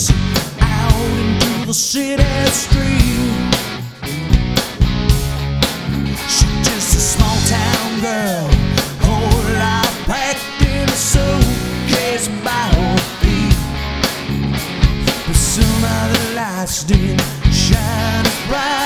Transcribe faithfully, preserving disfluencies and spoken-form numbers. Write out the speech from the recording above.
face out into the city street. She's just a small town girl, whole life packed in a suitcase by her feet. But somehow the lights didn't shine as bright.